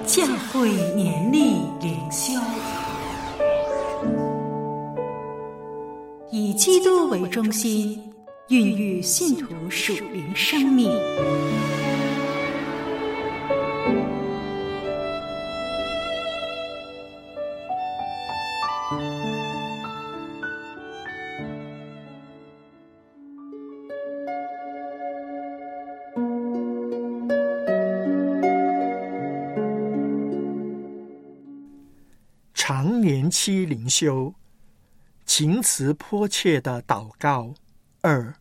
教会年历灵修，以基督为中心，孕育信徒属灵生命。 常年期灵修，情辞迫切的祷告2。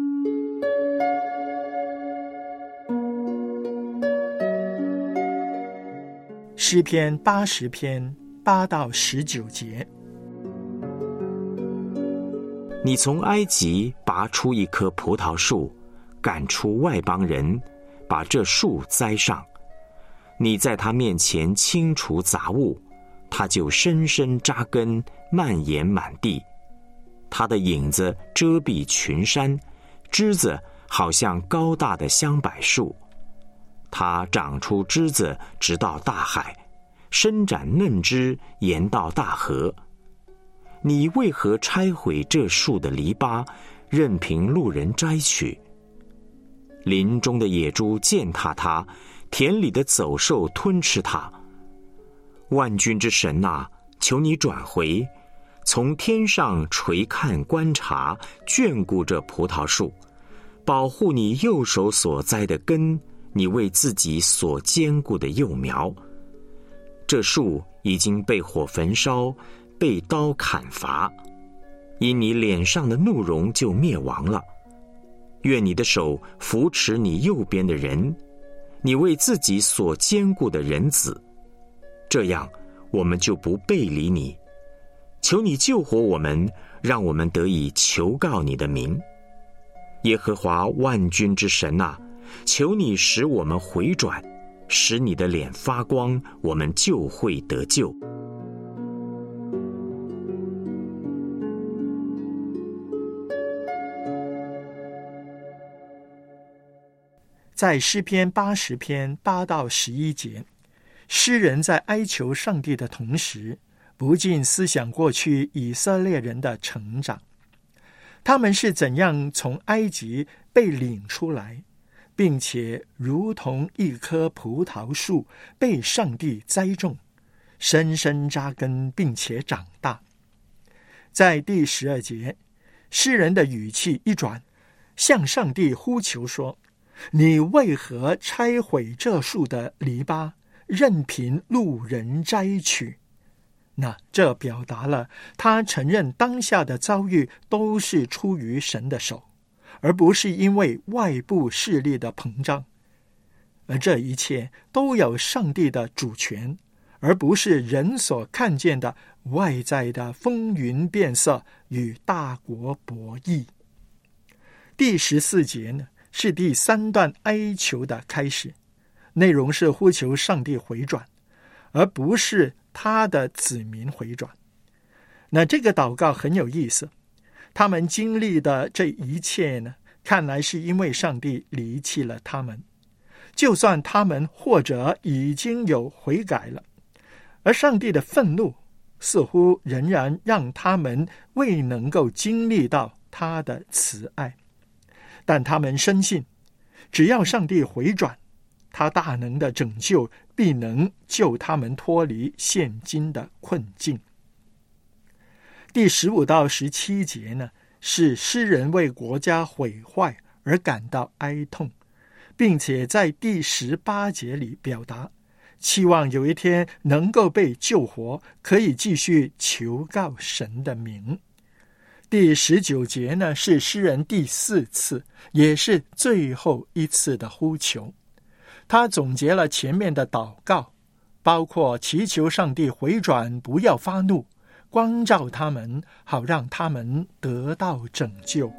诗篇80篇8到19节。 你从埃及拔出一棵葡萄树，赶出外邦人，把这树栽上。你在他面前清除杂物，它就深深扎根，蔓延满地。它的影子遮蔽群山，枝子好像高大的香柏树。它长出枝子直到大海，伸展嫩枝延到大河。你为何拆毁这树的篱笆，任凭路人摘取？林中的野猪践踏它，田里的走兽吞吃它。万军之神啊，求你转回，从天上垂看观察，眷顾这葡萄树，保护你右手所栽的根，你为自己所坚固的幼苗。这树已经被火焚烧，被刀砍伐，因你脸上的怒容就灭亡了。愿你的手扶持你右边的人，你为自己所坚固的人子，这样我们就不背离你。求你救活我们，让我们得以求告你的名。耶和华万军之神啊，求你使我们回转，使你的脸发光，我们就会得救。 在诗篇80篇8到11节，诗人在哀求上帝的同时，不禁思想过去以色列人的成长，他们是怎样从埃及被领出来，并且如同一棵葡萄树被上帝栽种，深深扎根并且长大。在第12节，诗人的语气一转，向上帝呼求说：你为何拆毁这树的篱笆，任凭路人摘取？那这表达了他承认当下的遭遇都是出于神的手，而不是因为外部势力的膨胀，而这一切都有上帝的主权，而不是人所看见的外在的风云变色与大国博弈。第14节呢，是第3段哀求的开始，内容是呼求上帝回转，而不是他的子民回转。那这个祷告很有意思，他们经历的这一切呢，看来是因为上帝离弃了他们，就算他们或者已经有悔改了，而上帝的愤怒似乎仍然让他们未能够经历到他的慈爱。但他们深信，只要上帝回转，他大能的拯救必能救他们脱离现今的困境。第15到17节呢，是诗人为国家毁坏而感到哀痛，并且在第18节里表达期望有一天能够被救活，可以继续求告神的名。第19节呢，是诗人第4次，也是最后一次的呼求。他总结了前面的祷告，包括祈求上帝回转，不要发怒，光照他们，好让他们得到拯救。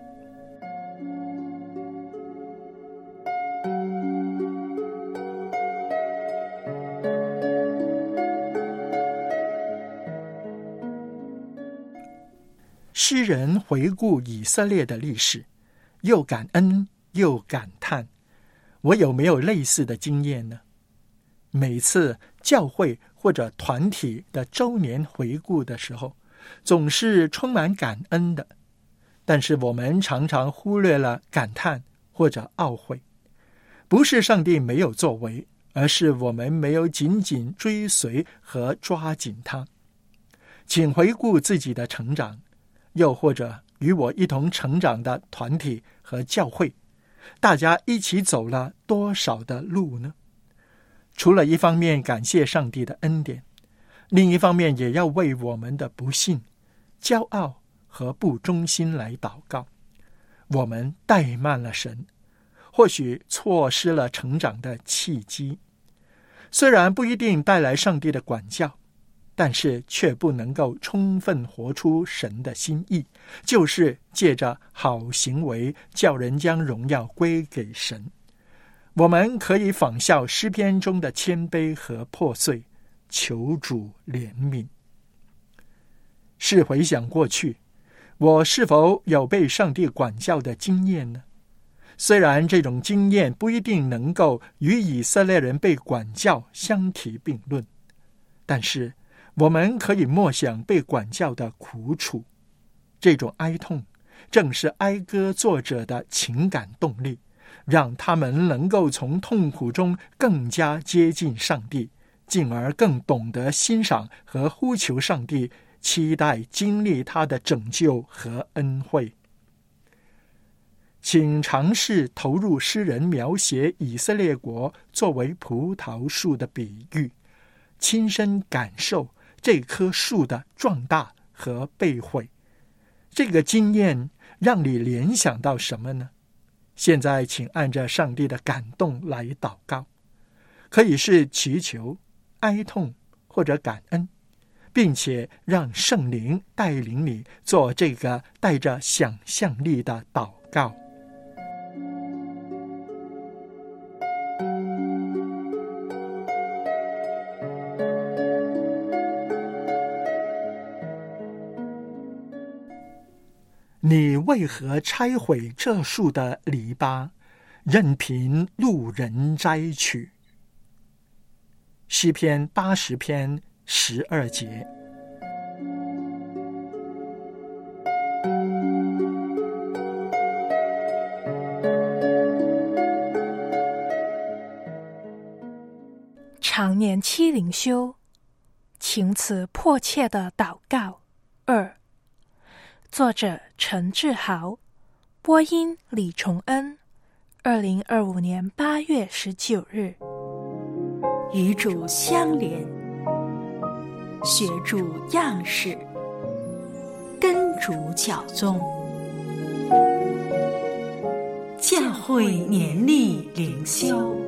诗人回顾以色列的历史，又感恩又感叹，我有没有类似的经验呢？ 每次教会或者团体的周年回顾的时候，总是充满感恩的，但是我们常常忽略了感叹或者懊悔。不是上帝没有作为，而是我们没有紧紧追随和抓紧它。请回顾自己的成长，又或者与我一同成长的团体和教会，大家一起走了多少的路呢？除了一方面感谢上帝的恩典，另一方面也要为我们的不幸、骄傲和不忠心来祷告。我们怠慢了神，或许错失了成长的契机。虽然不一定带来上帝的管教，但是却不能够充分活出神的心意，就是借着好行为叫人将荣耀归给神。我们可以仿效诗篇中的谦卑和破碎，求主怜悯。试回想过去，我是否有被上帝管教的经验呢？虽然这种经验不一定能够与以色列人被管教相提并论，但是我们可以默想被管教的苦楚。这种哀痛正是哀歌作者的情感动力，让他们能够从痛苦中更加接近上帝，进而更懂得欣赏和呼求上帝，期待经历他的拯救和恩惠。请尝试投入诗人描写以色列国作为葡萄树的比喻，亲身感受这棵树的壮大和被毁。这个经验让你联想到什么呢？现在请按着上帝的感动来祷告，可以是祈求、哀痛或者感恩，并且让圣灵带领你做这个带着想象力的祷告。你为何拆毁这树的篱笆，任凭路人摘取？诗篇80篇12节。 常年期灵修，情辞迫切的祷告2，作者陈志豪，播音李崇恩，2025年8月19日。 与主相连，学主样式，跟主教宗，教会年历灵修。